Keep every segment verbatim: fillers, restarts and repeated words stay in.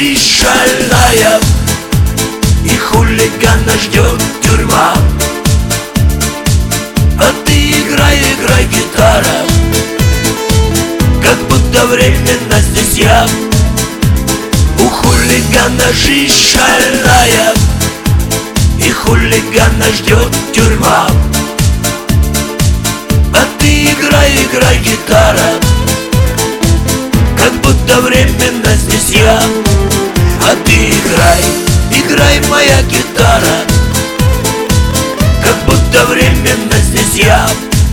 жизнь шальная, и хулигана ждет тюрьма. А ты играй, играй, гитара, как будто временно здесь я. У хулигана жизнь шальная, и хулигана ждет тюрьма. А ты играй, играй, гитара, как будто временно здесь я. А ты играй, играй, моя гитара, как будто временно здесь я.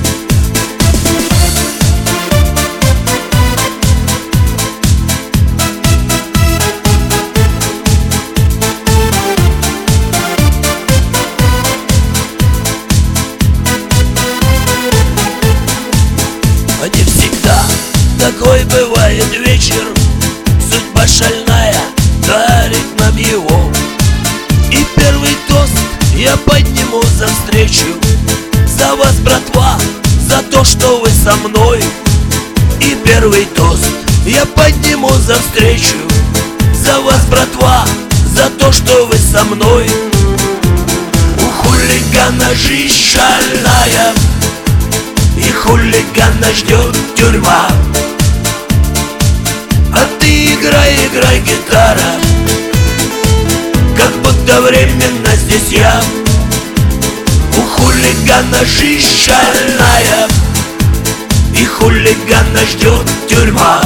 А не всегда такой бывает вечер, судьба шальная дарит нам его. И первый тост я подниму за встречу, за вас, братва, за то, что вы со мной. И первый тост я подниму за встречу, за вас, братва, за то, что вы со мной. У хулигана жизнь шальная, и хулигана ждет тюрьма. А ты играй, играй, гитара, как будто временно здесь я. У хулигана жизнь шальная, и хулигана ждет тюрьма.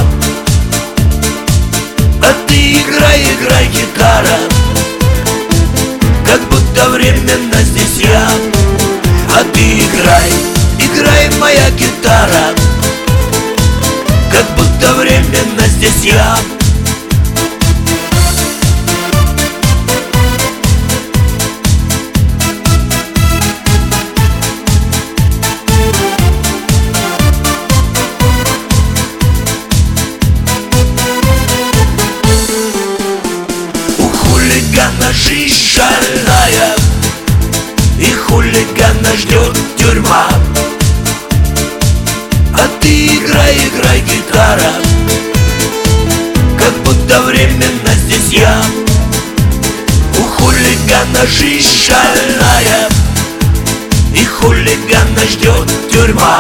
А ты играй, играй, гитара, как будто временно здесь я. А ты играй, играй, моя гитара, как будто временно здесь я. У хулигана жизнь шальная, и хулигана ждет тюрьма. А ты играй, играй, гитара, как будто временно здесь я. У хулигана жизнь шальная, и хулигана ждет тюрьма.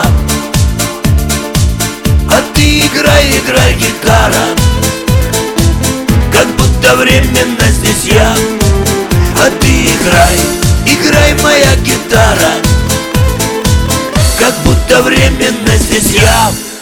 А ты играй, играй, гитара, как будто временно здесь я. А ты играй, играй, моя гитара, как будто временно здесь я.